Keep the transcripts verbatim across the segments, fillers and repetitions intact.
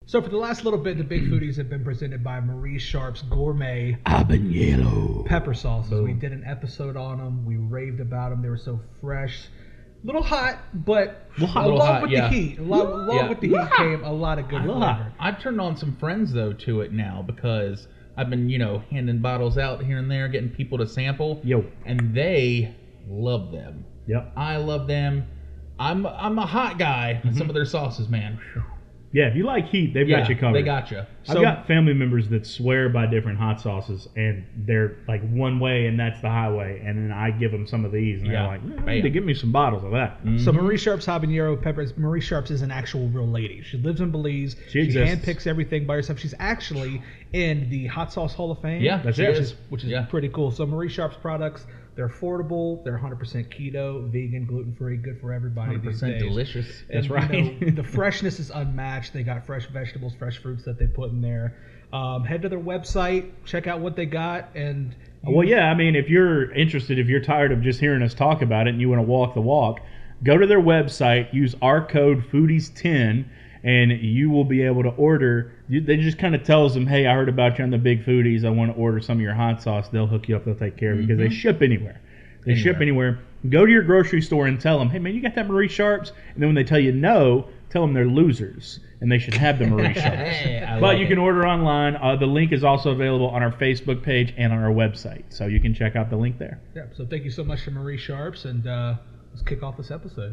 So for the last little bit, the Big Foodies have been presented by Marie Sharp's Gourmet Habanero Pepper Sauces. Boom. We did an episode on them. We raved about them. They were so fresh. A little hot, but hot. along hot, with yeah. the heat, along, along Yeah. with the heat came a lot of good Little flavor. hot. I've turned on some friends though to it now because I've been, you know, handing bottles out here and there, getting people to sample. Yo. And they love them. Yep. I love them. I'm I'm a hot guy on some of their sauces, man. Yeah, if you like heat, they've Yeah, got you covered. they got you. I've got family members that swear by different hot sauces, and they're like one way, and that's the highway. And then I give them some of these, and Yeah. they're like, "Man, Bam. they give me some bottles of that." So Marie Sharp's habanero peppers. Marie Sharp's is an actual real lady. She lives in Belize. She She exists. handpicks everything by herself. She's actually in the Hot Sauce Hall of Fame. Yeah, That's she it. which is. is which is Yeah. pretty cool. So Marie Sharp's products, they're affordable. They're one hundred percent keto, vegan, gluten free, good for everybody. one hundred these percent days. delicious. And, That's right. you know, the freshness is unmatched. They got fresh vegetables, fresh fruits that they put in there. Um, head to their website, check out what they got, and you- Well, yeah, I mean, if you're interested, if you're tired of just hearing us talk about it and you want to walk the walk, go to their website, use our code foodies ten, and you will be able to order. You, they just kind of tells them, hey, I heard about you on the Big Foodies. I want to order some of your hot sauce. They'll hook you up. They'll take care of it because they ship anywhere. They ship anywhere. Go to your grocery store and tell them, hey, man, you got that Marie Sharp's? And then when they tell you no, tell them they're losers and they should have the Marie Sharp's. Hey, I But like you it. can order online. Uh, the link is also available on our Facebook page and on our website. So you can check out the link there. yeah. So thank you so much to Marie Sharp's, and uh, let's kick off this episode.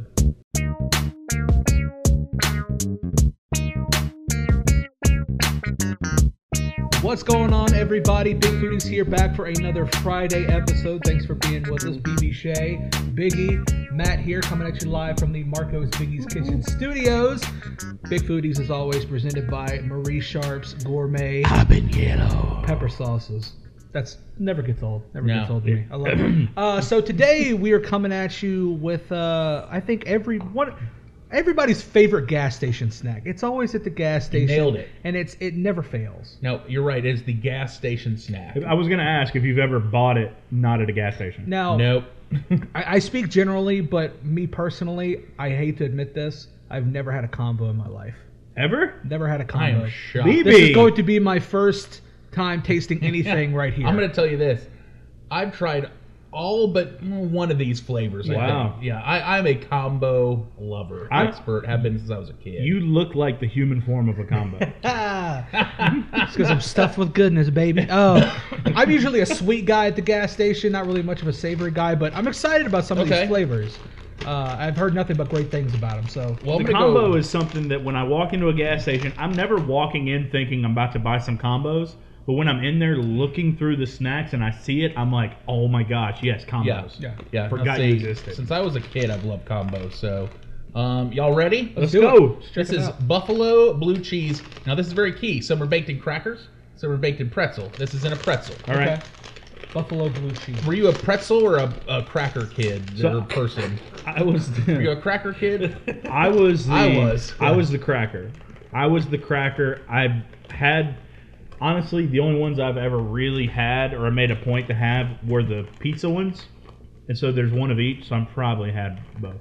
What's going on, everybody? Big Foodies here, back for another Friday episode. Thanks for being with us. B B Shay, Biggie, Matt here, coming at you live from the Marco's Biggie's Kitchen Studios. Big Foodies, as always, presented by Marie Sharp's Gourmet Habanero. Pepper Sauces. That's never gets old. Never No. gets old to me. I love it. Uh, so today we are coming at you with, uh, I think every one. Everybody's favorite gas station snack. It's always at the gas station. nailed it. And it's it never fails. No, you're right. It's the gas station snack. I was going to ask if you've ever bought it not at a gas station. Now, Nope. I, I speak generally, but me personally, I hate to admit this, I've never had a combo in my life. Ever? Never had a I combo. am shocked. B B. This is going to be my first time tasting anything right here. I'm going to tell you this. I've tried all but one of these flavors. I Wow. think. Yeah, I, I'm a combo lover, I- expert. Have been since I was a kid. You look like the human form of a combo. Ah, it's because I'm stuffed with goodness, baby. Oh, I'm usually a sweet guy at the gas station, not really much of a savory guy, but I'm excited about some of Okay. these flavors. Uh, I've heard nothing but great things about them. So, well, I'm The gonna combo go, is something that when I walk into a gas station, I'm never walking in thinking I'm about to buy some combos. But when I'm in there looking through the snacks and I see it, I'm like, oh my gosh, yes, Yeah, combos. Yeah. yeah. Forgot Now, you see, existed. Since I was a kid, I've loved combos. So, um, y'all ready? Let's do go. it. Check This it is out. buffalo blue cheese. Now, this is very key. Some are baked in crackers. Some are baked in pretzel. This is in a pretzel. All right. Okay. Buffalo blue cheese. Were you a pretzel or a, a cracker kid So- or person? I was Were you a cracker kid? I was the I was. I was the cracker. I was the cracker. I've had honestly the only ones I've ever really had or made a point to have were the pizza ones. And so there's one of each, so I'm probably had both.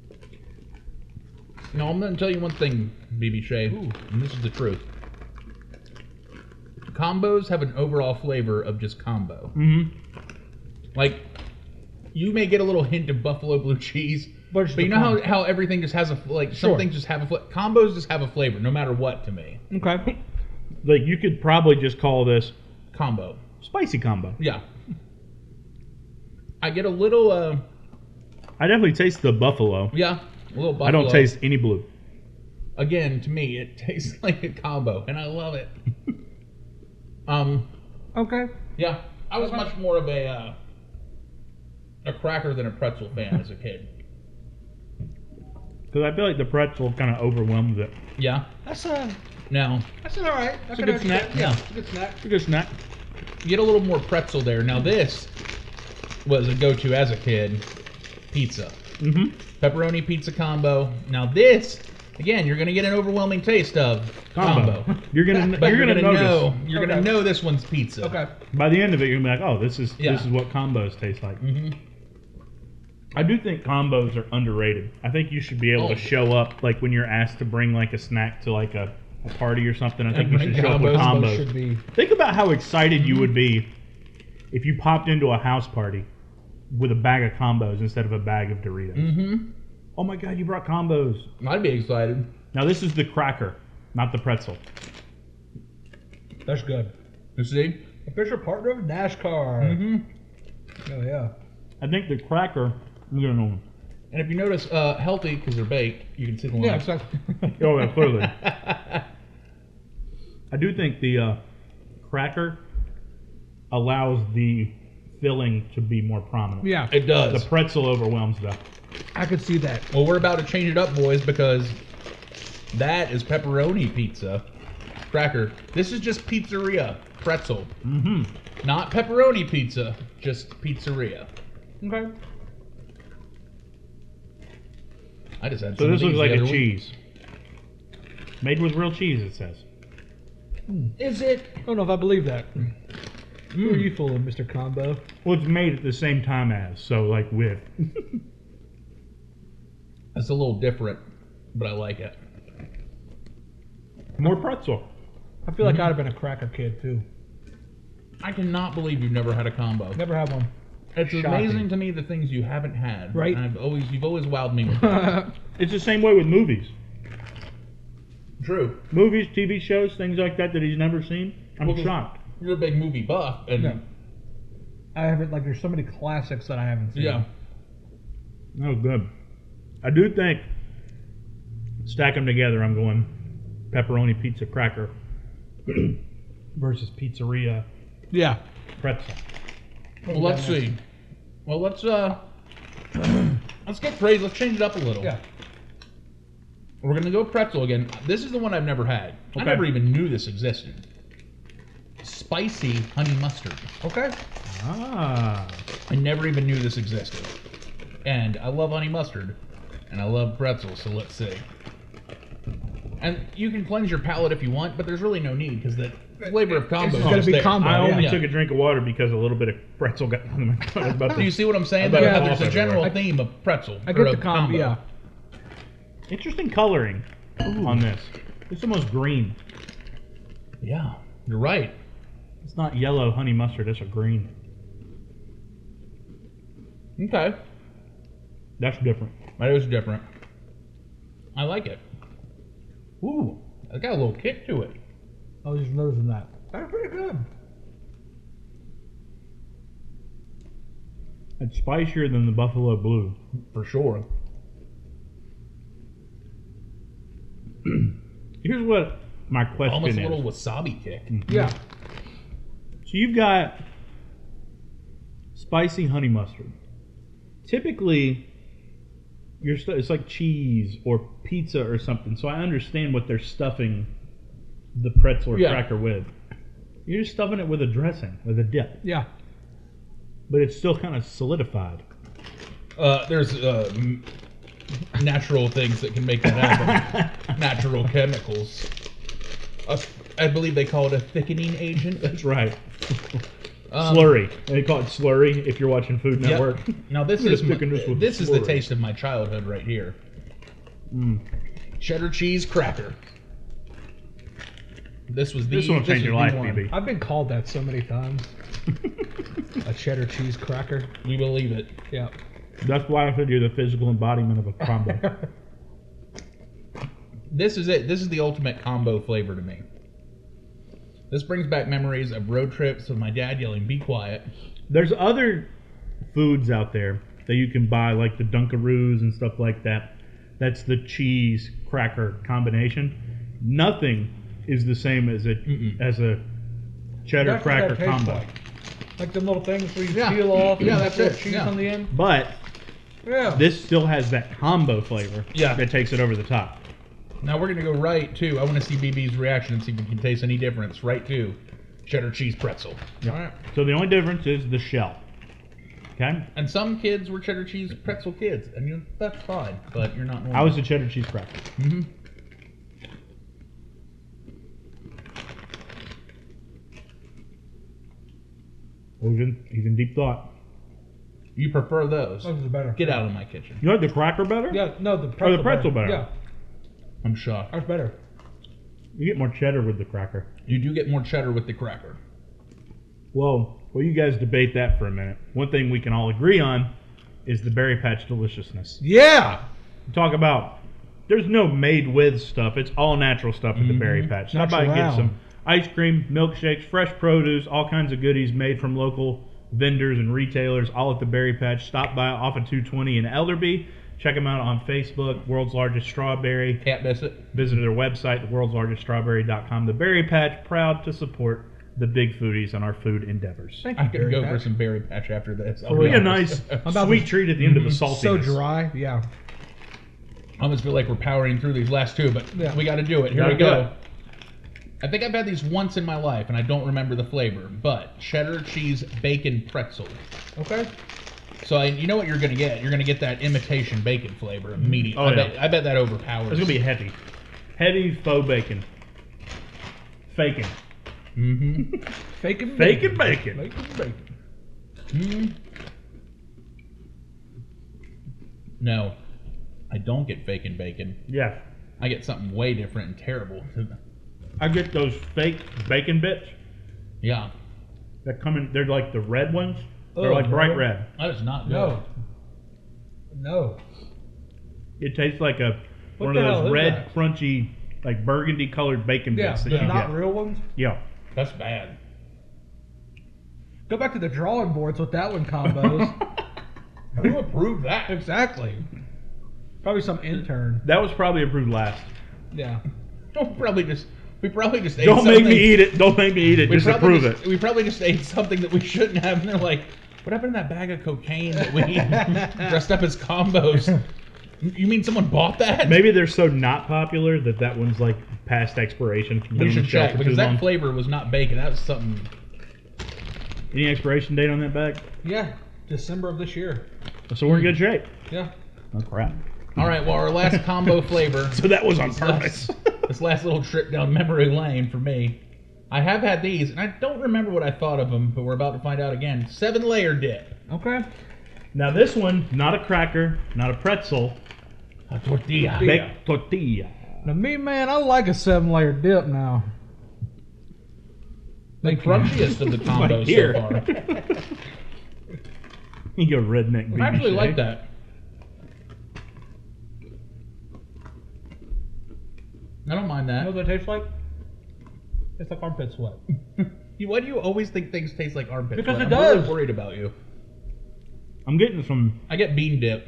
No, I'm going to tell you one thing, B B Shay, and this is the truth. Combos have an overall flavor of just combo. Mm-hmm. Like, you may get a little hint of buffalo blue cheese, But but, it's the you know how, combo. how everything just has a, like, Sure. some things just have a flavor. Combos just have a flavor, no matter what to me. Okay. Like you could probably just call this Combo. spicy combo. Yeah. I get a little, uh, I definitely taste the buffalo. yeah, a little buffalo. I don't taste any blue. Again, to me, it tastes like a combo, and I love it. um, Okay. yeah, I was much more of a uh, a cracker than a pretzel fan as a kid. Because I feel like the pretzel kind of overwhelms it. Yeah. That's a Now, that's an all right. That's a good snack. Yeah. It's a good snack. It's a good snack. you get a little more pretzel there. Now, this was a go-to as a kid. Pizza. Mm-hmm. Pepperoni pizza combo. Now, this, again, you're going to get an overwhelming taste of combo. Combo. You're gonna But you're, you're, gonna, gonna, notice. know you're Okay. gonna know this one's pizza. Okay. By the end of it, you're gonna be like, oh, this is Yeah. this is what combos taste like. Mm-hmm. I do think combos are underrated. I think you should be able Oh. to show up like when you're asked to bring like a snack to like a a party or something, I think And you bring should show up with combos. combos. Should be. Think about how excited you would be if you popped into a house party with a bag of combos instead of a bag of Doritos. Mm-hmm. Oh my God, you brought combos. I'd be excited. Now this is the cracker, not the pretzel. That's good. You see? Official partner of NASCAR. Mm-hmm. Oh yeah. I think the cracker, you know, And if you notice, uh, healthy because they're baked, you can see the line. Yeah, exactly. oh yeah, clearly. I do think the uh, cracker allows the filling to be more prominent. Yeah, It does. The pretzel overwhelms the. I could see that. Well, we're about to change it up, boys, because that is pepperoni pizza cracker. This is just pizzeria pretzel, Mm-hmm. not pepperoni pizza, just pizzeria. Okay. I just had So some this of looks these like the a other week. cheese. Made with real cheese, it says. Is it? I don't know if I believe that. Who are Mm. you fooling, Mister Combo? Well, it's made at the same time as, so like with. It's a little different, but I like it. More pretzel. I feel like I'd have been a cracker kid too. I cannot believe you've never had a combo. Never had one. It's Shocking. amazing to me the things you haven't had. Right. And I've always, you've always wowed me with that. It's the same way with movies. True. Movies, T V shows, things like that that he's never seen. I'm Well, shocked. You're a big movie buff, and Yeah. I haven't like. There's so many classics that I haven't seen. yeah. Oh, good. I do think, stack them together, I'm going pepperoni pizza cracker versus pizzeria Yeah. pretzel. Well, let's see. Well, let's uh, let's get crazy. Let's change it up a little. Yeah. We're gonna go pretzel again. This is the one I've never had. I Okay. never even knew this existed. Spicy honey mustard. Okay. Ah. I never even knew this existed. And I love honey mustard, and I love pretzels. So let's see. And you can cleanse your palate if you want, but there's really no need because the flavor of combo It's is gotta just be there. combo. I only yeah. took a drink of water because a little bit of pretzel got on my tongue. I was about Do you to- see what I'm saying? I bet There- it there's a falls general everywhere. theme of pretzel. I or get of the combo. Yeah. Interesting coloring on this. It's almost green. Yeah, you're right. It's not yellow honey mustard, it's a green. Okay, That's different. that is different. I like it. Ooh, it got a little kick to it. I was just noticing that. That's pretty good. It's spicier than the Buffalo Blue. For sure. Here's what my question Almost a is. little wasabi kick. Yeah. So you've got spicy honey mustard. Typically, you're stu- it's like cheese or pizza or something. So I understand what they're stuffing the pretzel or Yeah. cracker with. You're just stuffing it with a dressing, with a dip, Yeah. but it's still kind of solidified. Uh, there's uh, m- natural things that can make that happen. Natural chemicals. Uh, I believe they call it a thickening agent. That's right. Um, Slurry. They call it slurry if you're watching Food Yep. Network. Now this I'm gonna is my, thicken this with this is the slurry. taste of my childhood right here. Mm. Cheddar cheese cracker. This was the This will change was your the life, one. B B. I've been called that so many times. A cheddar cheese cracker. We believe it. Yeah. That's why I said you're the physical embodiment of a combo. This is it. This is the ultimate combo flavor to me. This brings back memories of road trips with my dad yelling, "Be quiet." There's other foods out there that you can buy, like the Dunkaroos and stuff like that. That's the cheese cracker combination. Nothing is the same as a Mm-mm. as a cheddar That's what cracker that tastes combo. Like. Like them little things where you Yeah. peel off Yeah, and that's put it. cheese Yeah. on the end. But Yeah. this still has that combo flavor Yeah. that takes it over the top. Now we're gonna go right to. I want to see B B's reaction and see if we can taste any difference. Right to cheddar cheese pretzel. Yep. All right. So the only difference is the shell. Okay? And some kids were cheddar cheese pretzel kids, and you that's fine, but you're not. I was a cheddar cheese cracker. Mm-hmm. He's in, he's in deep thought. You prefer those? Those are better. Get out of my kitchen. You like the cracker better? Yeah, no, the pretzel. pretzel better. Yeah, I'm shocked. that's better. You get more cheddar with the cracker. You do get more cheddar with the cracker. Well, well, you guys debate that for a minute. One thing we can all agree on is the Berry Patch deliciousness. Yeah. Talk about, there's no made with stuff. It's all natural stuff at the Berry Patch. Stop by and get Natural. some ice cream, milkshakes, fresh produce, all kinds of goodies made from local vendors and retailers, all at the Berry Patch. Stop by off of two twenty in Elderby. Check them out on Facebook, World's Largest Strawberry. Can't miss it. Visit their website, the world's largest strawberry dot com. The Berry Patch, proud to support the big foodies on our food endeavors. Thank I you, could Berry go Patch. for some berry patch after this. I'll It'll be a honest. nice about sweet to- treat at the end of the saltiness. So dry. Yeah. I almost feel like we're powering through these last two, but Yeah. we got to do it. Here Gotta we do go. it. I think I've had these once in my life, and I don't remember the flavor, but cheddar cheese bacon pretzel. Okay. So I, you know what you're going to get. You're going to get that imitation bacon flavor immediately. Oh, I, yeah. bet, I bet that overpowers. It's going to be heavy. Heavy faux bacon. Faking. Mm-hmm. Faking Faking bacon. Faking bacon. mm No, I don't get bacon bacon. Yeah. I get something way different and terrible. I get those fake bacon bits Yeah, that come in. They're like the red ones. They're Oh, like bright no. red. that is not good. No. No. It tastes like a What one the of hell those is red, that? crunchy, like burgundy colored bacon Yeah, bits that they're you not get. real ones. Yeah. That's bad. Go back to the drawing boards with that one combos. Who approved that? Exactly. Probably some intern. That was probably approved last. Yeah. Don't probably just. We probably just ate Don't make something- me eat it. Don't make me eat it. We Just probably approve just, it. We probably just ate something that we shouldn't have, and they're like, "What happened to that bag of cocaine that we dressed up as combos?" You mean someone bought that? Maybe they're so not popular that that one's like past expiration. From we being on should the shelf check for because too that long. flavor was not bacon. That was something. Any expiration date on that bag? Yeah. December of this year. So we're in good shape. Yeah. Oh crap. All right, well, our last combo flavor. So that was on this purpose. last, this last little trip down memory lane for me. I have had these, and I don't remember what I thought of them, but we're about to find out again. Seven layer dip. Okay. Now this one, not a cracker, not a pretzel, A tortilla. baked tortilla. Now me, man, I like a seven layer dip now. The Thank you. crunchiest of the combos here. so far. You go redneck. I actually B B like Shay. that. I don't mind You know that. what that tastes like? It's like armpit sweat. You- Why do you always think things taste like armpit Because sweat? it I'm really does. worried about you. I'm getting some. I get bean dip.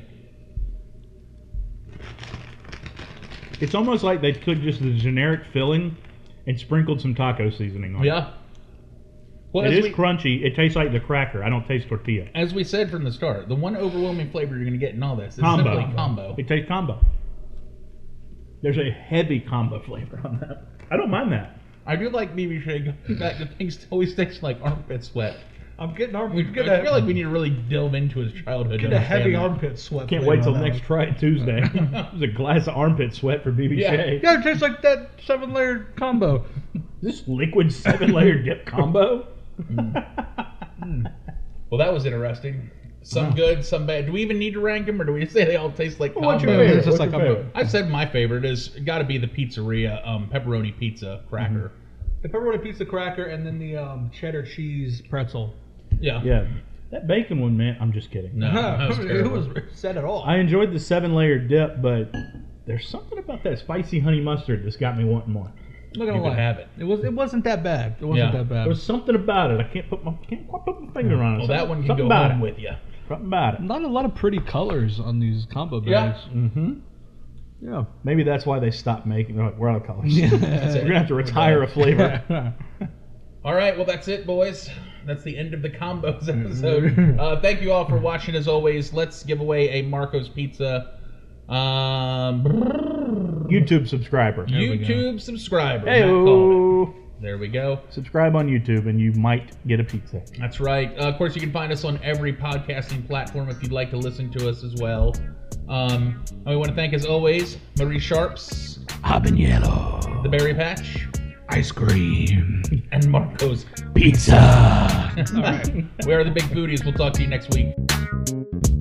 It's almost like they took just the generic filling and sprinkled some taco seasoning on it. Yeah. Well, It as is we, crunchy. It tastes like the cracker. I don't taste tortilla. as we said from the start, the one overwhelming flavor you're going to get in all this is Combo. simply combo. It tastes combo. There's a heavy combo flavor on that. I don't mind that. I do like B B Shay going back to things always taste like armpit sweat. I'm getting armpit. We, Get I a, feel like we need to really delve into his childhood. to get a heavy understand armpit sweat. Can't flavor wait till on that next one. Try It Tuesday. There's a glass of armpit sweat for B B Yeah. Shay. Yeah, it tastes like that seven layer combo. This liquid seven layer dip combo. that. Well, that was interesting. Some good, some bad. Do we even need to rank them, or do we say they all taste like Well, what's your combos? favorite? It's just What's like your a- favorite? I said my favorite is got to be the pizzeria um, pepperoni pizza cracker. The pepperoni pizza cracker and then the um, cheddar cheese pretzel. Yeah. Yeah. That bacon one, man. I'm just kidding. No, that was it terrible. was said at all. I enjoyed the seven layer dip, but there's something about that spicy honey mustard that's got me wanting more. I'm not gonna You could lie. have it. It was. It wasn't that bad. It wasn't Yeah. that bad. There was something about it. I can't put my can't quite put my finger on it. Well, that one can Something go about home it. with you. Something about it. Not a lot of pretty colors on these combo Yeah. bags. Mm-hmm. Yeah. Maybe that's why they stopped making. They're like, we're out of colors. Yeah. That's We're it. gonna have to retire a flavor. All right, well, that's it, boys. That's the end of the combos episode. uh, thank you all for watching. As always, let's give away a Marco's Pizza um, YouTube subscriber. we go. YouTube subscriber. Hey, Matt called it. There we go. subscribe on YouTube and you might get a pizza. That's right. Uh, of course, you can find us on every podcasting platform if you'd like to listen to us as well. Um, and we want to thank, as always, Marie Sharps, Habanero. The Berry Patch, Ice cream. and Marco's. Pizza. All right. We are the Big Foodies. We'll talk to you next week.